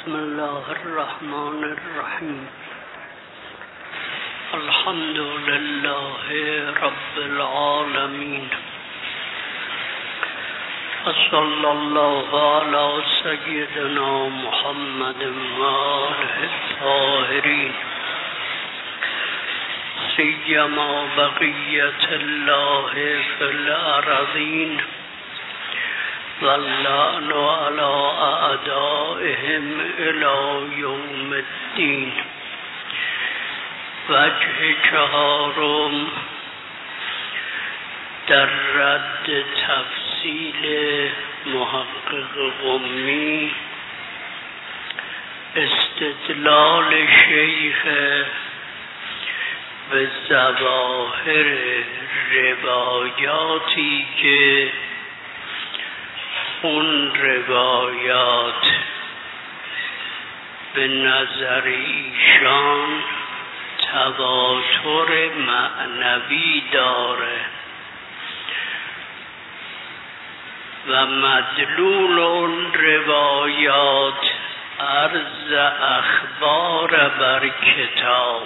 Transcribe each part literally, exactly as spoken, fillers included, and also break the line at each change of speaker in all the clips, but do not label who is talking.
بسم الله الرحمن الرحیم. الحمد لله رب العالمین وصلی الله علی سیدنا محمد و آله الطاهرین سیما بقیت الله فی الارضین واللعن على اعدائهم الى یوم الدین. وجه چهارم در رد تفصیل محقق قمی استدلال شیخ به ظواهر روایاتی که اون روایات به نظر ایشان تواتر معنوی داره و مدلول اون روایات عرض اخبار بر کتاب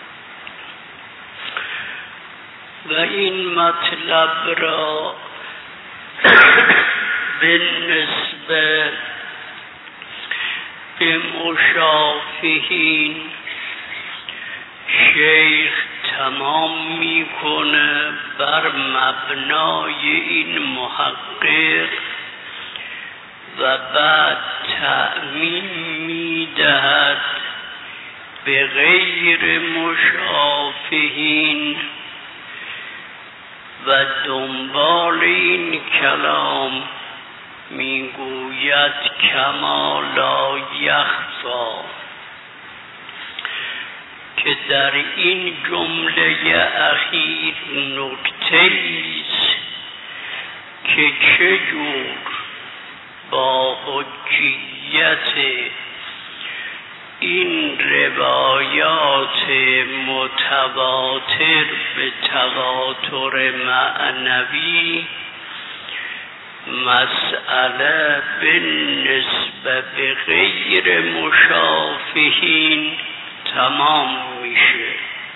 و این مطلب را بالنسبه به مشافهین شیخ تمام میکنه بر مبنای این محقق و بعد تأمین میدهد به غیر مشافهین و دنبال این کلام میگوید کما لا یخفا که در این جمله اخیر نکته‌ایست که چجور با حجیت این روایات متواتر به تواتر معنوی مسئله بالنسبه به غیر مشافهین تمام میشه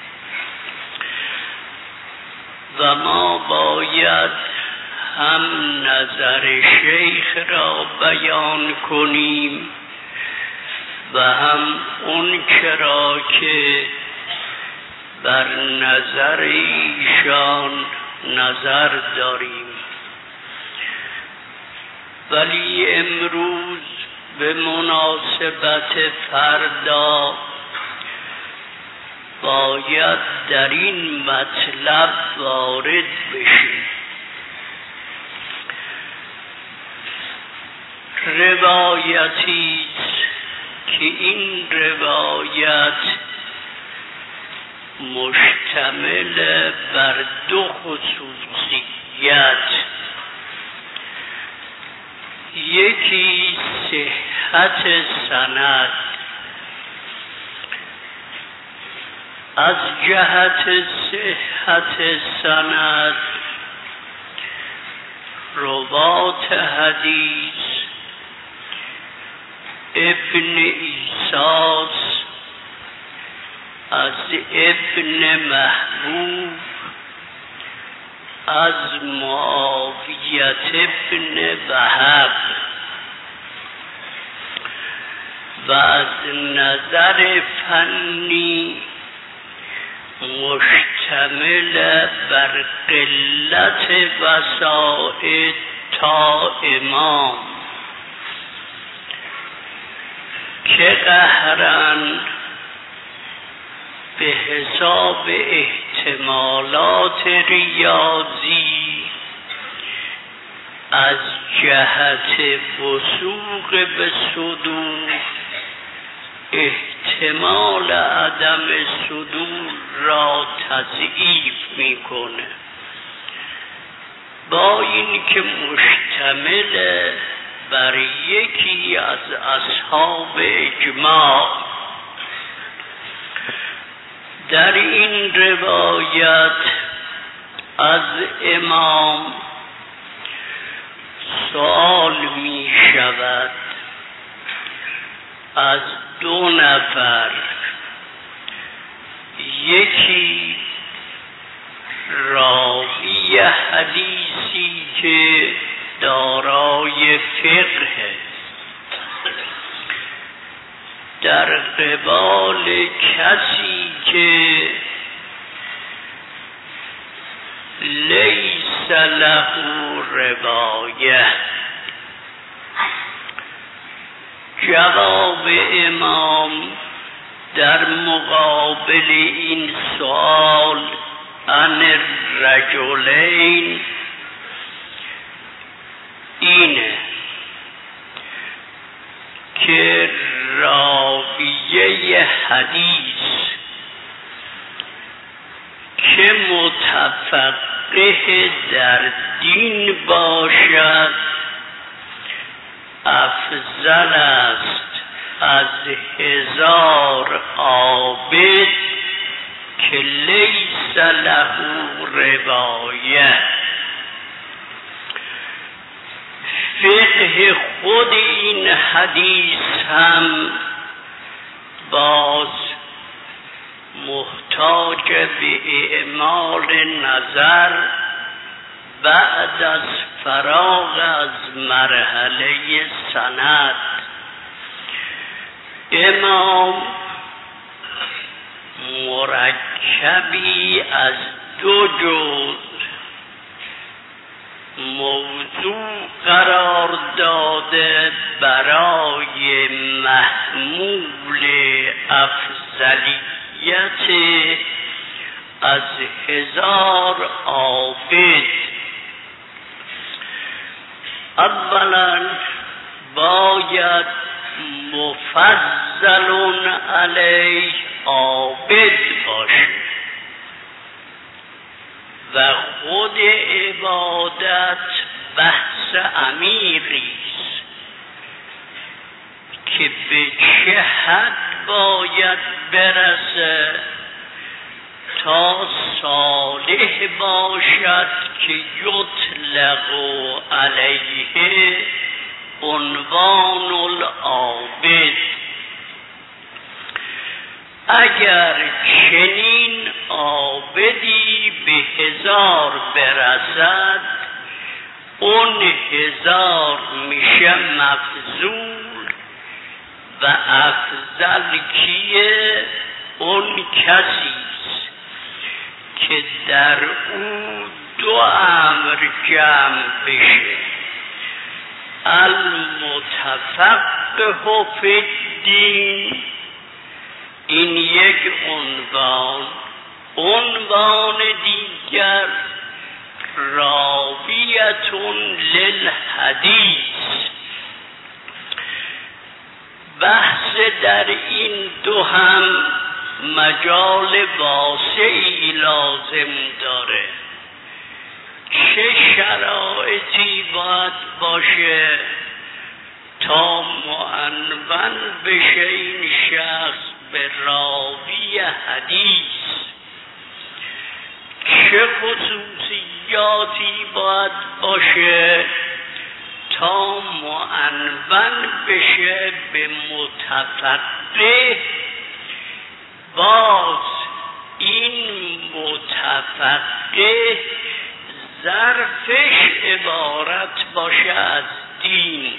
و ما باید هم نظر شیخ را بیان کنیم و هم اون چرا که بر نظر ایشان نظر داریم. ولی امروز به مناسبت فردا باید در این مطلب وارد بشیم. روایتی که این روایت مشتمل بر دو خصوصیت، یکی صحت سند، از جهت صحت سند روات حدیث ابن ایساس از ابن محبوب از معاویت ابن وهب و از نظر فنی مشتمل بر قلت وسائط تا امام که قهرن به حساب احتمالات ریاضی از جهت وثوق به صدور احتمال عدم صدور را تضعیف میکنه، با این که مشتمل بر یکی از اصحاب اجماع. در این روایت از امام سوال می شود از دو نفر، یکی راوی حدیثی که دارای فقه در قبال کسی که لیس له روایه. جواب امام در مقابل این سوال عن الرجلین اینه که راویه حدیث که متفقه در دین باشد افضل است از هزار عابد که لیس له روایه. فقه خود این حدیث هم باز محتاج به اعمال نظر بعد از فراغ از مرحله سند. امام مرکبی از دو جزء موضوع قرار داده برای محمول افضلیت از هزار عابد. اولا باید مفضل علیه عابد باشه و خود عبادت بحث امیریست که به چه حد باید برسه تا صالح باشد که یطلق علیه عنوان العابد. اگر چنین عابدی به هزار برسد اون هزار میشه مفضول و افضل کیه؟ اون کسیست که در او دو امر جمع بشه: المتفقه فی الدین، این یک عنوان. عنوان دیگر راویتون للحدیث. بحث در این دو هم مجال واسعی لازم داره. چه شرایطی باید باشه تا معنون بشه این شخص به راوی حدیث؟ چه خصوصیاتی باید باشه تا معنون بشه به متفقه؟ باز این متفقه ظرفش عبارت باشه از دین.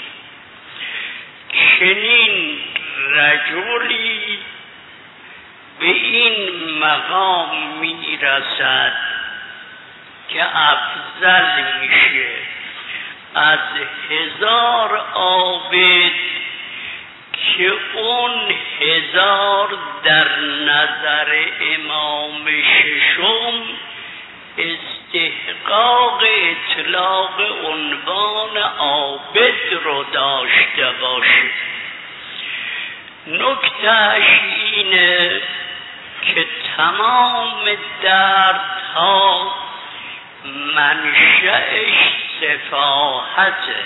چنین رجلی به این مقام میرسد که افضل میشه از هزار عابد که اون هزار در نظر امام ششم استحقاق اطلاق عنوان عابد رو داشته باشه. نکتهش اینه که تمام دردها منشأش سفاهته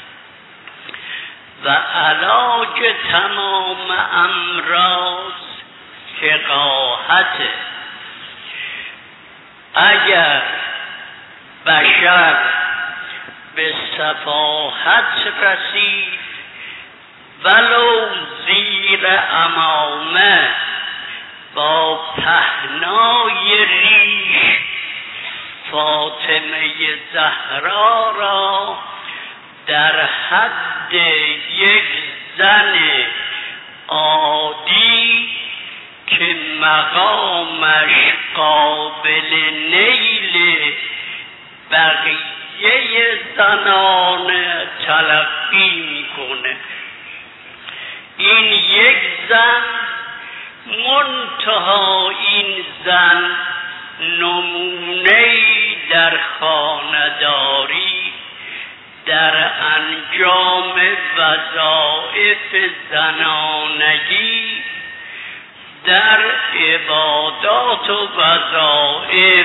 و علاج تمام امراض فقاهته. اگر بشر به سفاهت رسید ولو زیر عمامه با پهنای ریش فاطمه زهرا را در حد یک زن عادی که مقامش قابل نیل بقیه زنان تلقی میکنه. این یک زن، منتها این زن نمونه‌ای در خانه‌داری، در انجام وظایف زنانگی، در عبادات و وظایف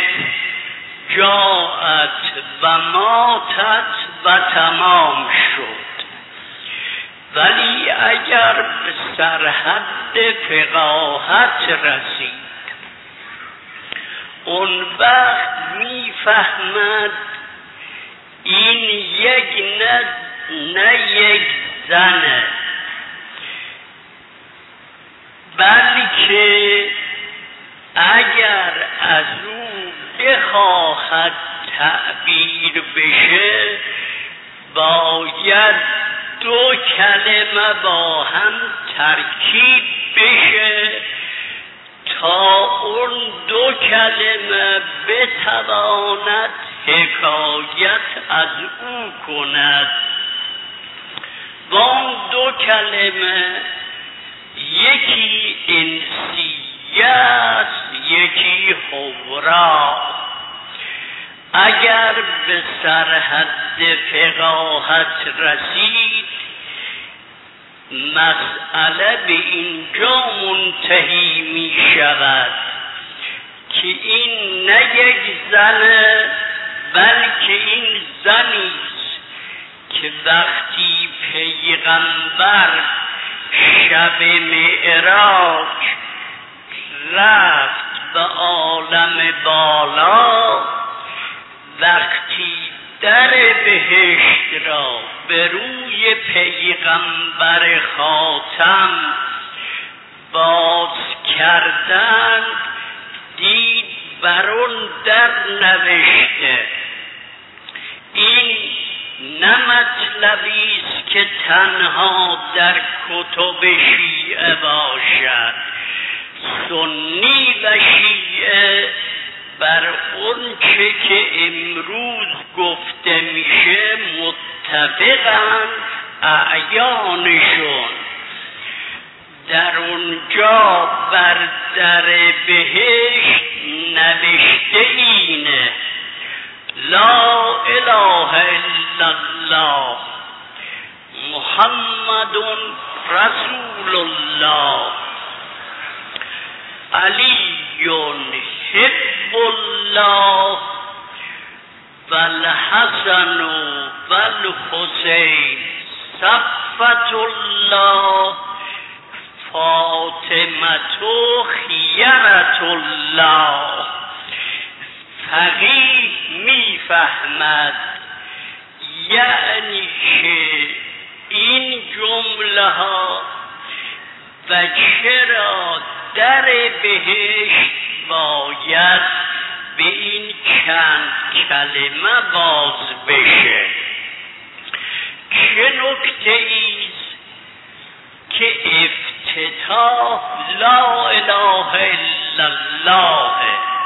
جاءت و ماتت و تمام شد. ولی اگر به سرحد فقاهت رسید، اون وقت میفهمد این یک نه, نه یک زنه، بلکه اگر از او بخواهد تعبیر بشه باید دو کلمه با هم ترکیب بشه تا اون دو کلمه بتواند حکایت از او کند. و اون دو کلمه یکی انسیه است، یکی حورا. اگر به سرحد فقاهت رسید، مسئله به اینجا منتهی می شود که این نه یک زنه، بلکه این زنیست که وقتی پیغمبر شب معراج رفت به عالم بالا، وقتی در بهشت را به روی پیغمبر خاتم باز کردند، دید بر اون در نوشته. این نه مطلبی است که تنها در کتب شیعه باشد. سنی و شیعه بر اون چه که امروز گفته میشه متفقن، اعیانشون. در اونجا بر در بهشت نوشته اینه: لا اله الا الله محمد رسول الله علی حب الله والحسن والحسین صفة الله فاطمة خیرة الله. فقیه میفهمد یعنی که این جمله ها و چرا در بهشت باید به این چند کلمه باز بشه. چه نکته ایست که افتتاح لا اله الا الله،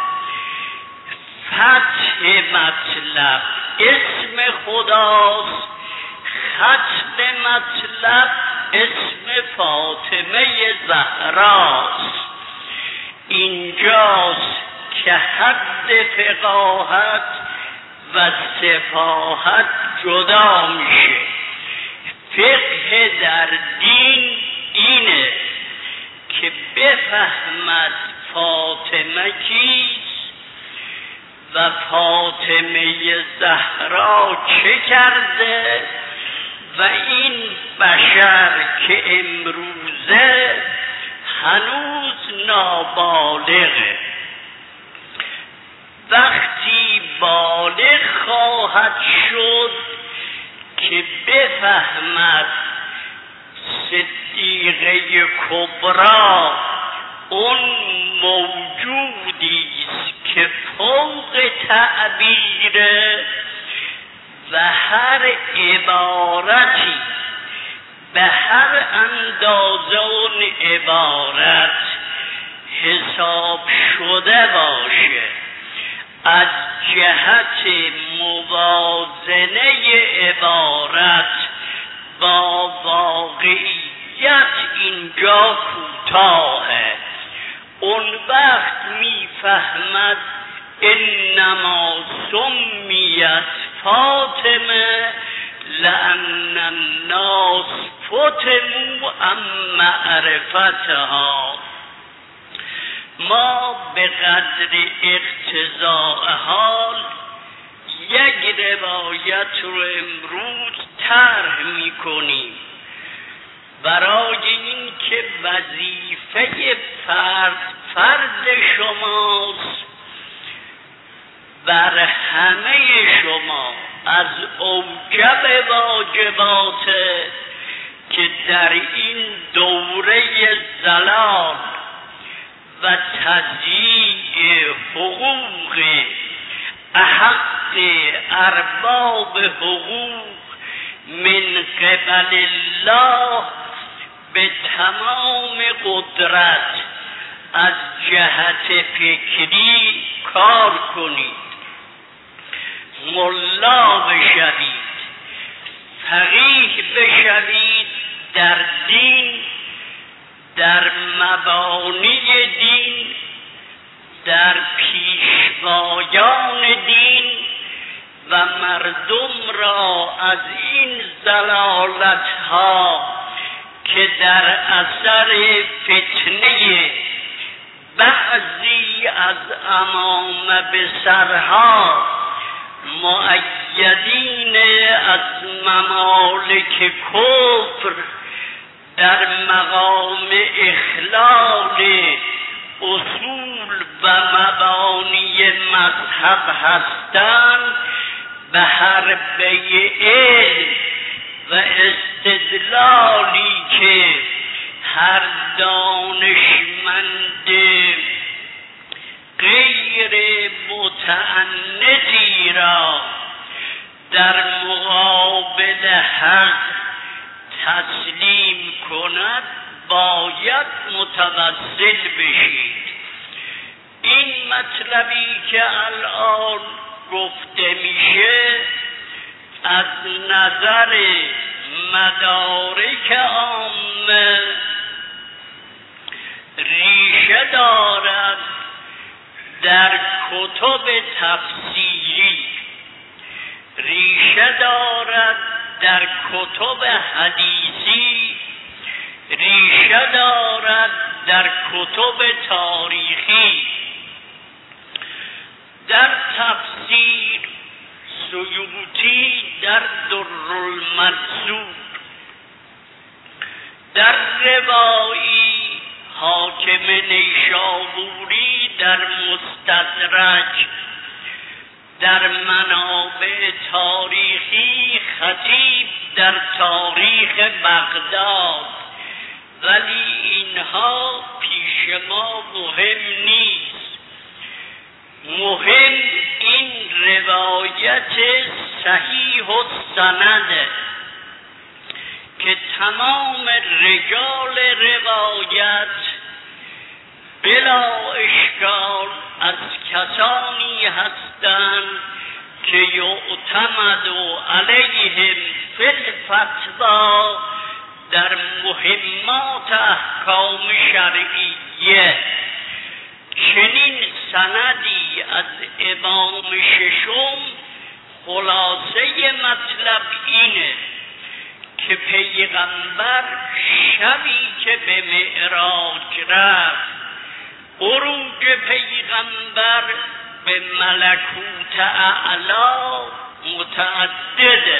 فتح مطلب اسم خداست، ختم مطلب اسم فاطمه زهراست. اینجاست که حد فقاهت و سفاهت جدا میشه. فقه در دین اینه که بفهمد فاطمه کیست و فاطمه زهرا چه کرده و این بشر که امروزه هنوز نابالغه. وقتی بالغ خواهد شد که بفهمد صدیقه کبرا اون موجودیست که فوق تعبیره و هر عبارتی به هر اندازه اون عبارت حساب شده باشه از جهت موازنه عبارت با واقعیت اینجا کوتاهه. اون وقت میفهمد انما سمیت فاطمه لأن الناس فتنوا عن معرفتها. ما به قدر اقتضاء حال یک روایت رو امروز طرح میکنیم برای این که وظیفه فرد فرد شماست بر همه شما از اوجب واجبات که در این دوره زلال و تضییع حقوق احق ارباب حقوق من قبل الله به تمام قدرت از جهت فکری کار کنید، ملا بشوید، فقیه بشوید در دین، در مبانی دین، در پیشوایان دین و مردم را از این ضلالت ها که در اثر فتنه بعضی از امام به سرها مؤیدین از ممالک کفر در مقام اخلال اصول و مبانی مذهب هستند به حربه علم و استدلالی که هر دانشمند غیر متعنتی را در مقابل حق تسلیم کند باید متوسل بشید. این مطلبی که الان گفته میشه از نظر مدارک عامه ریشه دارد در کتب تفسیری، ریشه دارد در کتب حدیثی، ریشه دارد در کتب تاریخی. در تفسیر سیوطی در درالمنصور، در روایی حاکم نیشابوری در مستدرک، در منابع تاریخی خطیب در تاریخ بغداد. ولی اینها پیش ما مهم نیست، مهم این روایت صحیح السند که تمام رجال روایت بلا اشکال از کسانی هستند که یعتمد علیهم فی الفتوی در مهمات احکام شرعیه. چنین سندی از امام ششم خلاصه مطلب اینه که پیغمبر شبی که به معراج رفت، عروج پیغمبر به ملکوت اعلا متعدده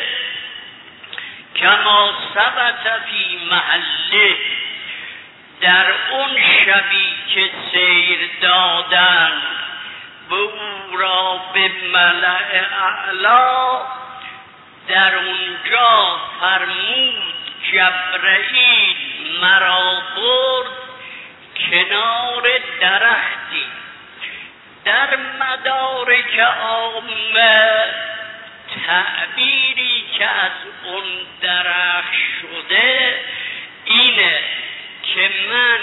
کما ثبت فی محله. در اون شبی که سیر دادن به او را به ملأ اعلا، در اونجا فرمود جبرئیل مرا برد کنار درختی. در مدارک عامه تعبیری که از اون درخت شده اینه که من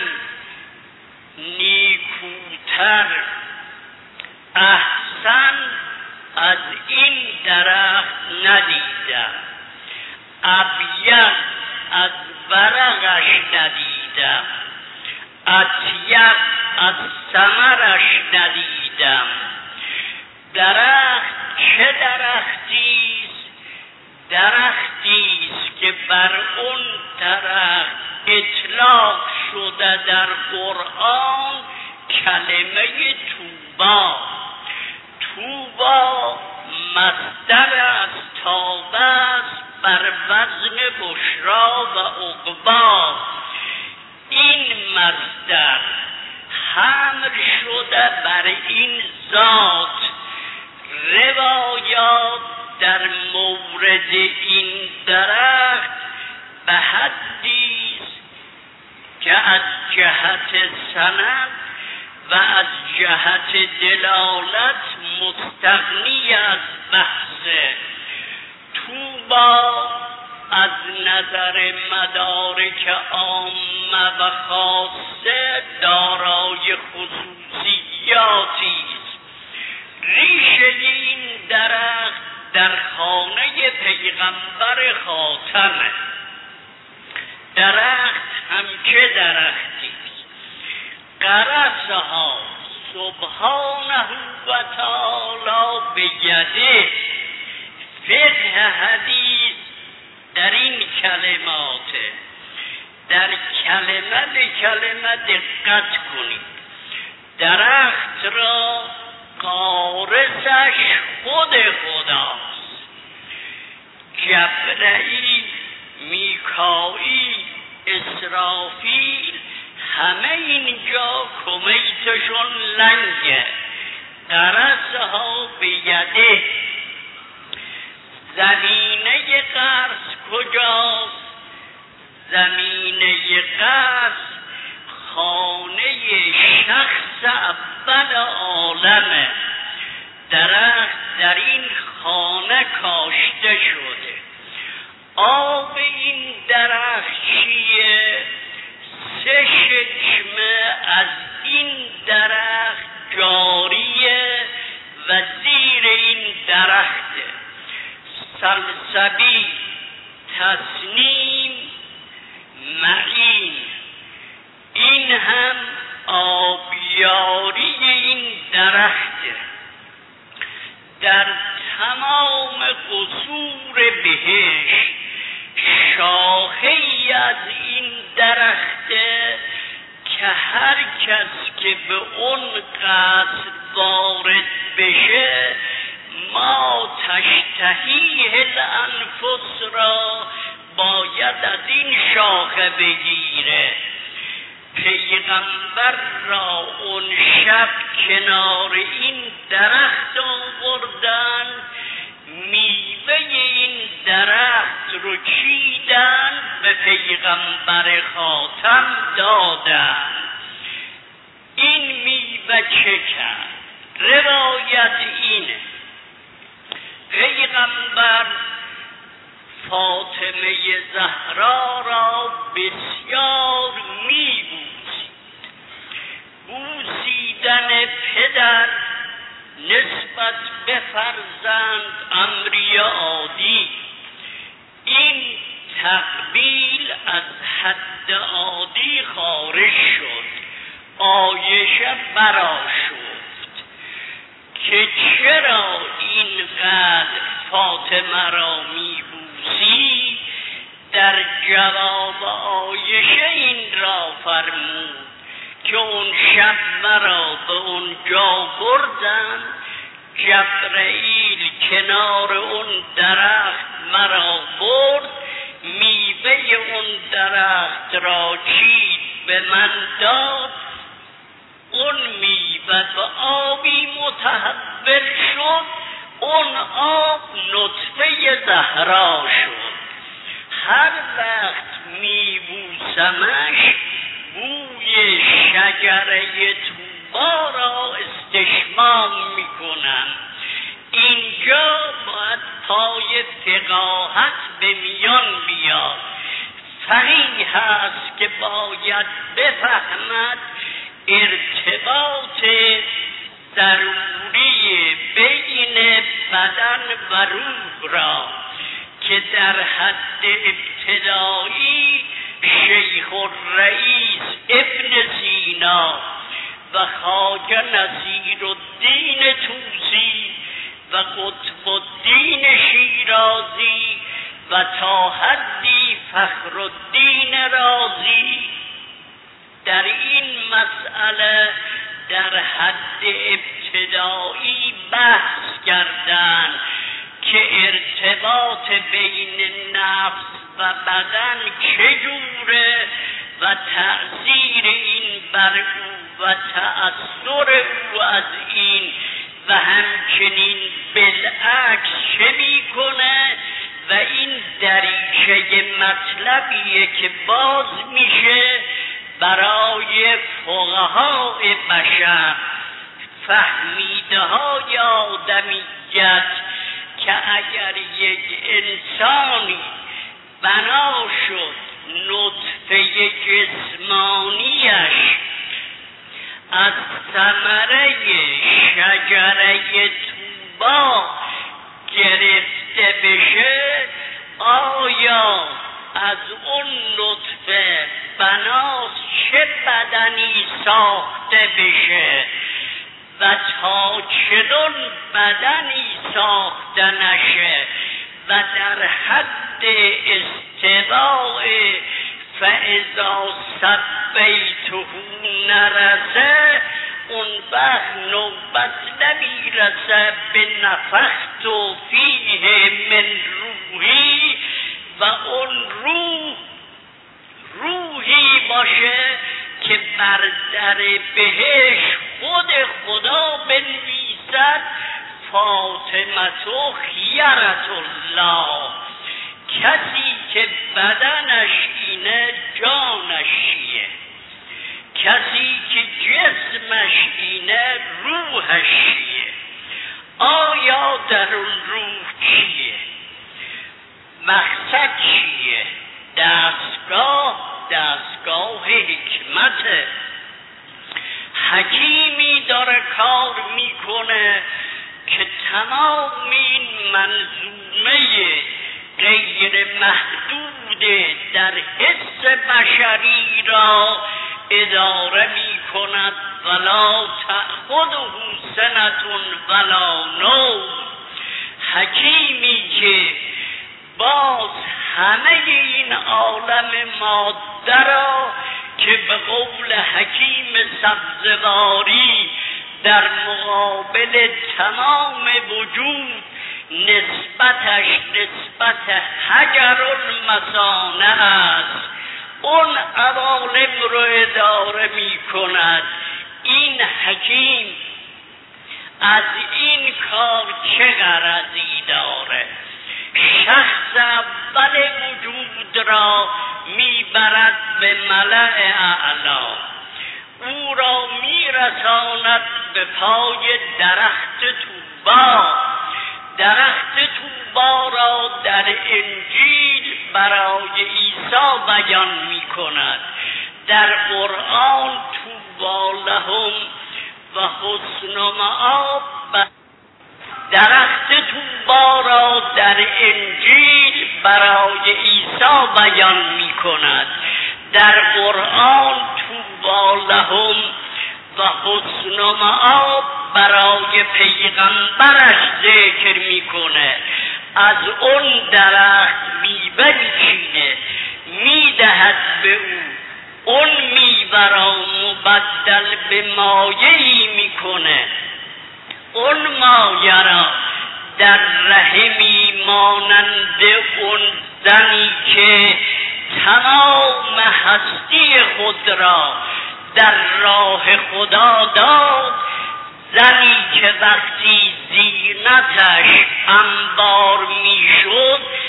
نیکوتر، احسن از این درخت ندیدم، ابید از ورقش ندیدم، اطیب از ثمرش ندیدم. درخت چه درختیست؟ درختیست که بر اون درخت اطلاق شده در قرآن کلمه توبا. توبا مصدر از تابه است بر وزن بشرا و عقبا. این مصدر حمل شده بر این ذات. روایات در مورد این درخت به حدیث که از جهت سند و از جهت دلالت مستغنی از بحثه. توبا از نظر مدارک عامه و خاصه دارای خصوصیاتی است. ریشه این درخت در خانه پیغمبر خاتمه. درخت هم چه درختی است؟ قرصها سبحانه و تعالی بیده. فقه حدیث در این کلماته. در کلمه به کلمه دقت کنید. درخت را قارصش خود خداست. جبرئیل، میکائیل، اسرافیل همه اینجا کمیتشون لنگه. قرصها بیده. زمینه قرص کجاست؟ زمینه قرص خانه شخص اول عالمه. درخت در این خانه کاشته شده. آب این درخت چیه؟ سه چشمه از این درخت جاریه و زیر این درخته. سلسبیل، تسنیم، معین. این هم آبیاری این درخته. در تمام قصور بهشت شاخه‌ای از این درخته که هر کس که به اون قصر وارد بشه ما تشتهیه الانفس را باید از این شاخه بگیره. پیغمبر را اون شب کنار این درخت آوردن، میوه این درخت رو چیدن، به پیغمبر خاتم دادن. این میوه چه کرد؟ روایت اینه پیغمبر فاطمه زهرا را بسیار میبوسید. بوسیدن پدر نسبت به فرزند امری عادی. این تقبیل از حد عادی خارج شد. عایشه برآشفت که چرا اینقدر فاطمه را میبوسی. در جواب عایشه این را فرمود که اون شب مرا به اونجا بردن، جبرئیل کنار اون درخت مرا برد، میوه اون درخت را چید به من داد. اون میوه و آبی متحول شد. اون آب نطفه زهرا شد. هر وقت میبوسمش بوی شجره طوبا را استشمام میکنم. اینجا باید پای فقاهت به میان بیاد. فقیه هست که باید بفهمد ارتباط ضروری بین بدن و روح را که در حد ابتدایی شیخ الرئیس ابن سینا و خواجه نصیرالدین طوسی و قطب الدین شیرازی و تا حدی فخرالدین رازی در این مسئله در حد ابتدایی بحث کردند که ارتباط بین نفس و بدن چجوره و تأثیر این بر او و تأثیر او از این و همچنین بالعکس چه میکنه و این دریچه مطلبیه که باز میشه برای فقهای بشر فهمیده های آدمیت که اگر یک انسانی بنا شد نطفه جسمانیش از ثمره شجره طوبا گرفته بشه، آیا از اون نطفه بناس چه بدنی ساخته بشه و تا چنون بدنی ساخته نشه و در حد استواء فاذا سبیته نرسه، اون وقت نوبت نمیرسه به نفخت و فیه من روحی و اون روح روحی باشه که بر در بهش خود خدا بنویسد فاطمه و خیرت الله. کسی که بدنش اینه جانش چیه، کسی که جسمش اینه روحش چیه، آیا در اون روح چیه، مقصد چیه؟ دستگاه دستگاه حکمته. حکیمی داره کار میکنه که تمام این منظومه غیر محدود در حس بشری را اداره می کند. ولا تأخذه سنة ولا نوم. حکیمی که باز همه این عالم ماده را که به قول حکیم سبزواری در مقابل تمام وجود نسبتش نسبت حجر المثانه است، اون عوالم رو اداره می کند. این حکیم از این کار چه غرضی داره؟ شخص اول وجود را میبرد به ملأ اعلا، او را میرساند به پای درخت طوبا. درخت طوبا را در انجیل برای عیسی بیان می کند، در قرآن طوبا لهم و حسن مآب. درخت طوبا را در انجیل برای عیسی بیان می کند، در قرآن طوبا لهم و حسن مآب برای پیغمبرش ذکر میکنه. از اون درخت میوه میچینه میدهد به او، اون میوه را مبدل به مایه‌ای میکنه، اون مایه را در رحمی مانند اون زنی که تمام هستی خود را در راه خدا داد، زنی که وقتی زینتش انبار میشد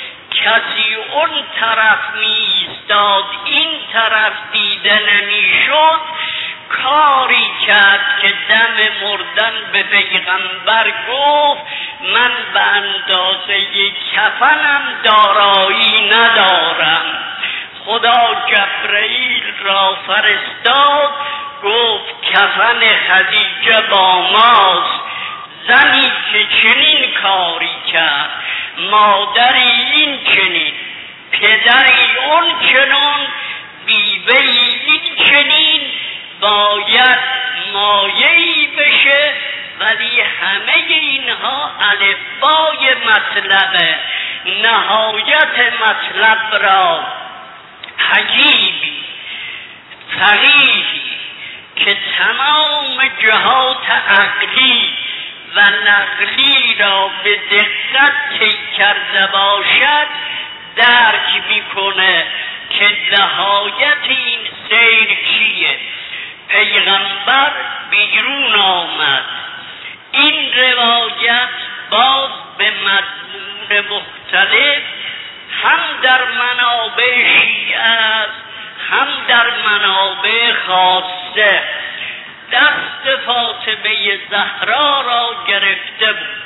کسی اون طرف میستاد این طرف دیده نمیشد، کاری کرد که دم مردن به پیغمبر گفت من به اندازه کفنم دارایی ندارم. خدا جبرئیل را فرستاد، گفت کفن خدیجه با ماست. زنی که چنین کاری کرد، مادری این چنین، پدری اون چنون، بیوهی این چنین، باید مایه‌ای بشه. ولی همه اینها الفبای مطلبه. نهایت مطلب را حکیمی فقیهی که تمام جهات عقلی و نقلی را به دقت طی کرده باشد درک میکنه که نهایت این سیر چیه. پیغمبر بیرون آمد. این روایت باز به مضمون مختلف هم در منابع شیعه است هم در منابع خاصه دست فاطمه زهرا را گرفته بود.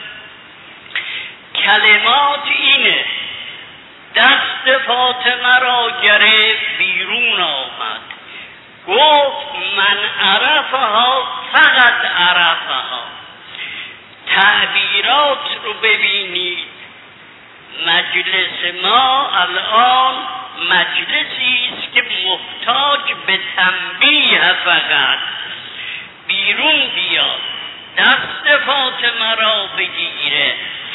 کلمات اینه: دست فاطمه را گرفت، بیرون آمد، گفت من عرفها فقط عرفها. تعبیرات رو ببینید. مجلس ما الان مجلسی است که محتاج به تنبیه، فقط بیرون بیاد، دست فاطمه را بگیره.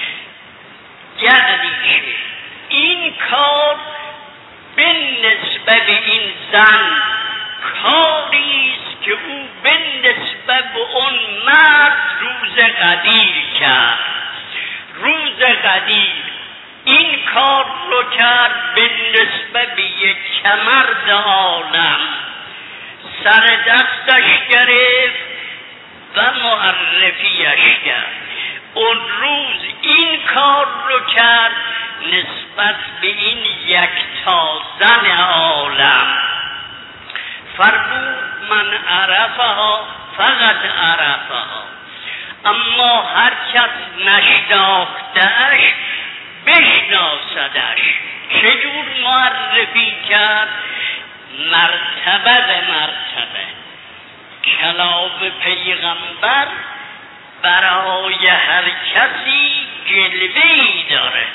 یعنی این کار به نسبت به این زن کاریست که او به نسبت به اون مرد روز قدیر کرد. روز قدیر این کار رو کرد به نسبت به یک مرد عالم. سر دستش گرفت و معرفیش کرد. اون روز این کار رو کرد نسبت به این یک تا زن عالم. فرمود من عرفها فقط عرفها. اما هر کس نشناخته‌اش بشناسدش. چجور معرفی کرد؟ مرتبه به مرتبه. کلام پیغمبر برای هر کسی جلوه‌ای داره.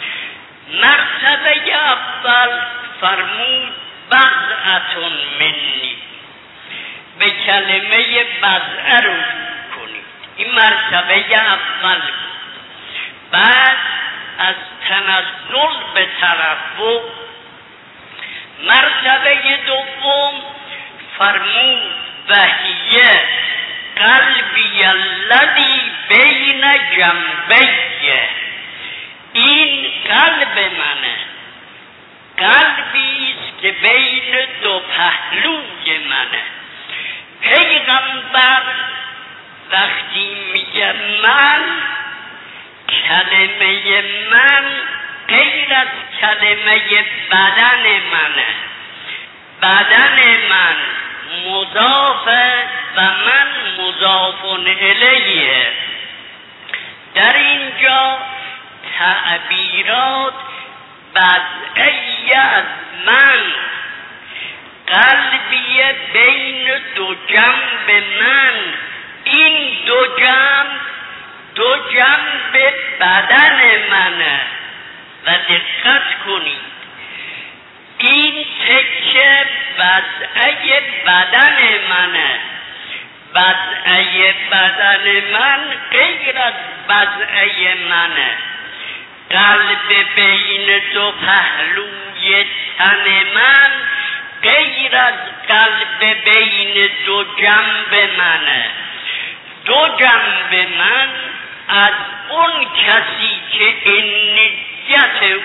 مرتبه اول فرمود بضعتون منی. به کلمه بضعه رجوع کنید. این مرتبه اول بود. بعد از تنزل به ترفع. مرتبه دوم فرمود وحیه قلبی الذی بین جنبیه. این قلب منه، قلبی است که بین دو پهلوی منه. پیغمبر وقتی میگه من، کلمه من غیر از کلمه بدن منه. بدن من مضافه و من مضاف الیه. در اینجا تعبیرات بضعی از من، قلبی بین دو جنب من. این دو جنب دو جنب بدن منه. و دقت کنید این تکه بضعه بدن منه. بضعه بدن من غیر از بضعه منه. قلب بین دو پهلوی تن من غیر از قلب بین دو جنب منه. دو جنب من از اون کسی که انیت او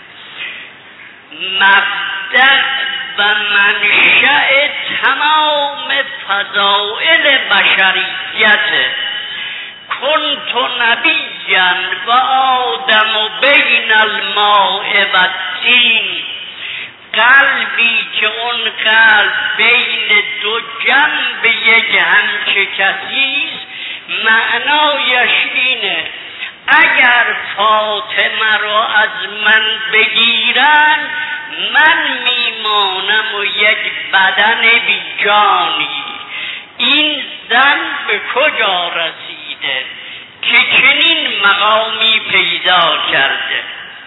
مبدأ و منشأ تمام فضائل بشریت. کنت نبیا و آدم بین الماء و الطین، قلبی که اون قلب بین دو جنب یک همچه کسیست، معنایش اینه اگر فاطمه را از من بگیرن من میمانم و یک بدن بی جانی. این زن به کجا رسیده که چنین مقامی پیدا کرده؟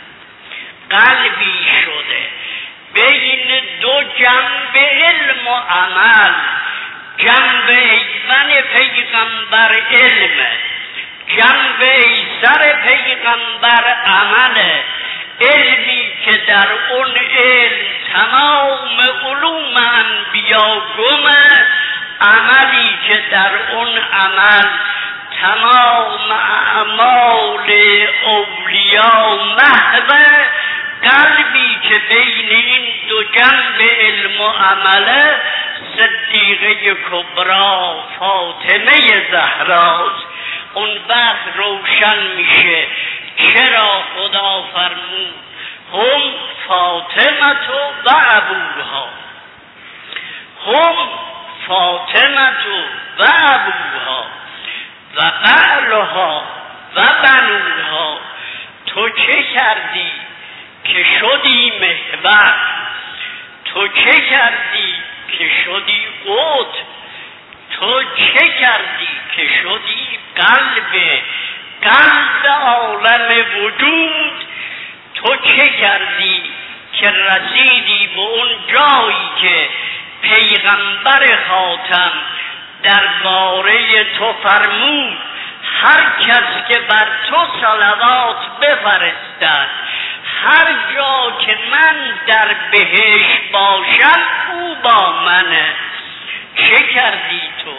قلبی شده بین دو جنب علم و عمل. جنب ایمن پیغمبر علمه، جنب ایسر پیغمبر عمله. علمی که در اون علم تمام علوم انبیا گمه، عملی که در اون عمل تمام اعمال اولیا محوه. قلبی که بین این دو جنب علم و عمله صدیقه کبرا فاطمه زهراست. اون وقت روشن میشه چرا خدا فرمود هم فاطمه و ابوها، هم فاطمه و ابوها و بعلها و بنوها. تو چه کردی که شدی محور؟ تو چه کردی که شدی قطب؟ تو چه کردی که شدی قلب قلب عالم وجود؟ تو چه کردی که رسیدی به اون جایی که پیغمبر خاتم درباره تو فرمود هر کس که بر تو صلوات بفرستد هر جا که من در بهشت باشم او با منه. چه کردی تو؟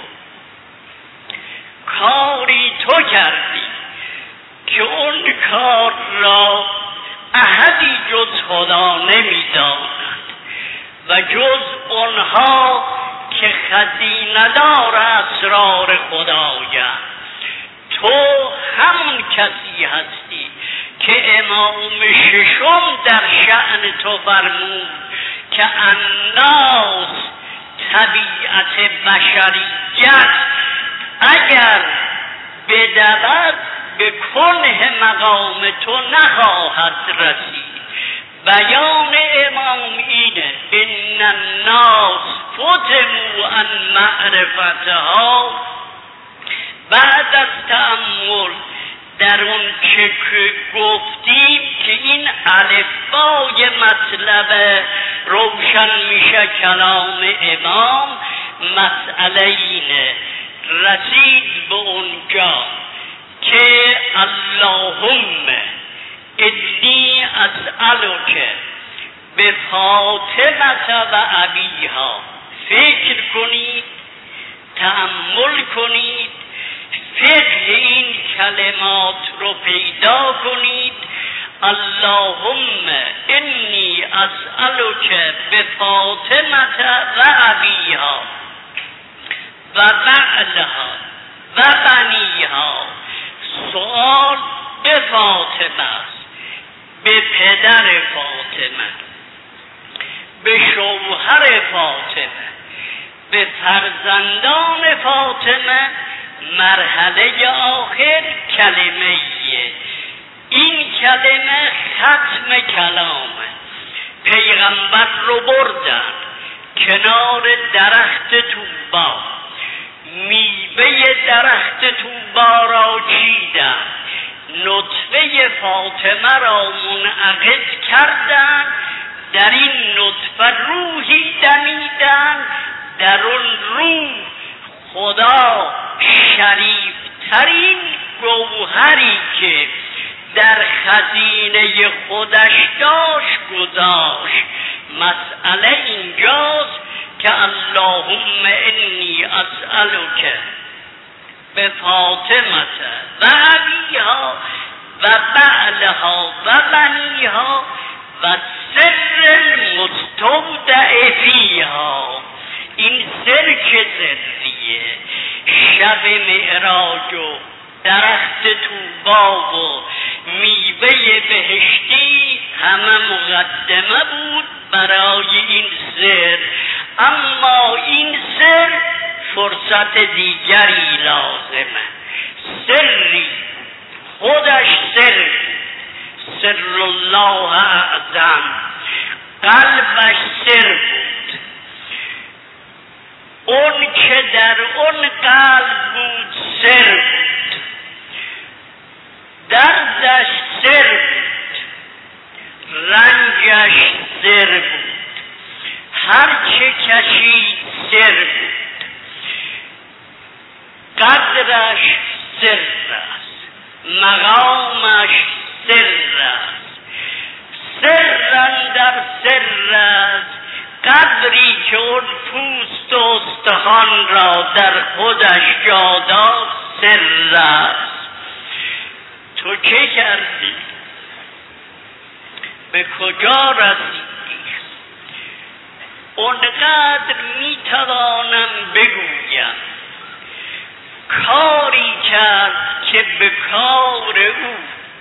کاری تو کردی که اون کار را احدی جز خدا نمی‌داند و جز اونها که خزینه‌دار اسرار خدایند. تو همون کسی هستی که امام ششم در شأن تو فرمود که الناس طبیعت بشریت اگر بدود به کنه مقام تو نخواهد رسید. بیان امام اینه ان الناس فتنوا عن معرفتها. بعد از تأمل در اون چه که گفتیم که این الفبای مطلب روشن میشه کلام امام، مسئله اینه رسید به اونجا که اللهم انی اسألک به فاطمه و ابیها. فکر کنید، تأمل کنید، فقه این کلمات رو پیدا کنید. اللهم انی اسألک به فاطمه و ابیها و بعلها و بنیها. سؤال به فاطمه است، به پدر فاطمه، به شوهر فاطمه، به فرزندان فاطمه. مرحله آخر کلمه ایه. این کلمه ختم کلامه. پیغمبر رو بردن کنار درخت توبا، میوه درخت توبا را چیدن، نطفه فاطمه را منعقد کردن، در این نطفه روحی دمیدن، در اون روح خدا شریف ترین گوهری که در خزینه خودش داشت گذاشت. مسئله اینجاست که اللهم انی اسألک به فاطمه و ابیها و بعلها و بنیها و سر المستودع فیها. این سر که سریه شب معراج و درخت طوبا و میوه بهشتی همه مقدمه بود برای این سر. اما این سر فرصت دیگری لازمه، سری خودش سر، سر الله اعظم، قلبش سر بود. اون که در اون قلب بود سر بود، دردش سر بود، رنجش سر بود، هر چه کشید سر بود، قدرش سر است، مقامش سر است، سر اندر سر است، قدری که اون پوست و استخوان را در خودش جا داد سر است. تو چه کردی؟ به کجا رسیدی؟ اونقدر میتوانم بگویم کاری کرد که به کار او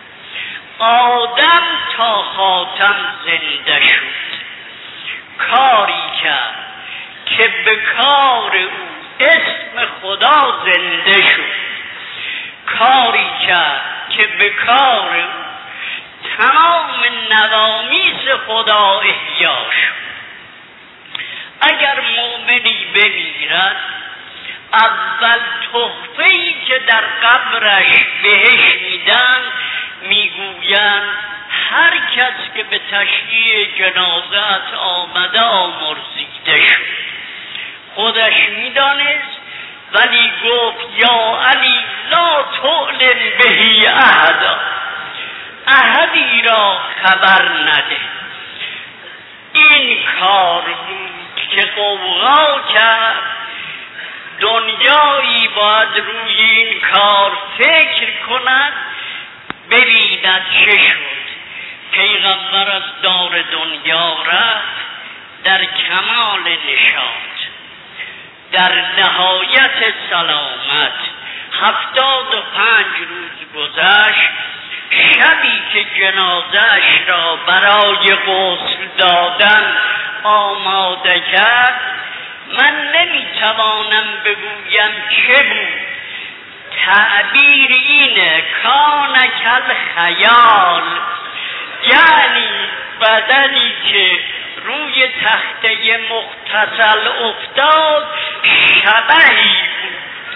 آدم تا خاتم زنده شد، کاری کرد که به کار او اسم خدا زنده شد، کاری کرد که به کار او تمام نوامیس خدا احیا شد. اگر مؤمنی بمیرد اول تحفه‌ای که در قبرش بهش میدن میگویند هر کس که به تشییع جنازت آمده آمرزیده شد. خودش میدانست ولی گفت یا علی لا تعلن بهی احدا، احدی را خبر نده. این کار بود که قوقا کرد، دنیایی باید روی این کار فکر کند ببیند چه شد. پیغمبر از دار دنیا رفت در کمال نشاط، در نهایت سلامت. هفتاد و پنج روز گذشت. شبی که جنازه‌اش را برای غسل دادن آماده کرد، من نمیتوانم بگویم چه بود. تعبیر اینه کان کل خیال، یعنی بدنی که روی تخته مغتسل افتاد شبهی بود.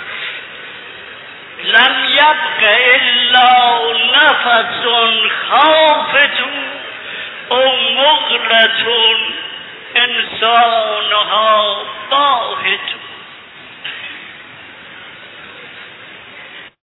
لم یبق الا نفس خافتون او مغلتون انسانها باهتون.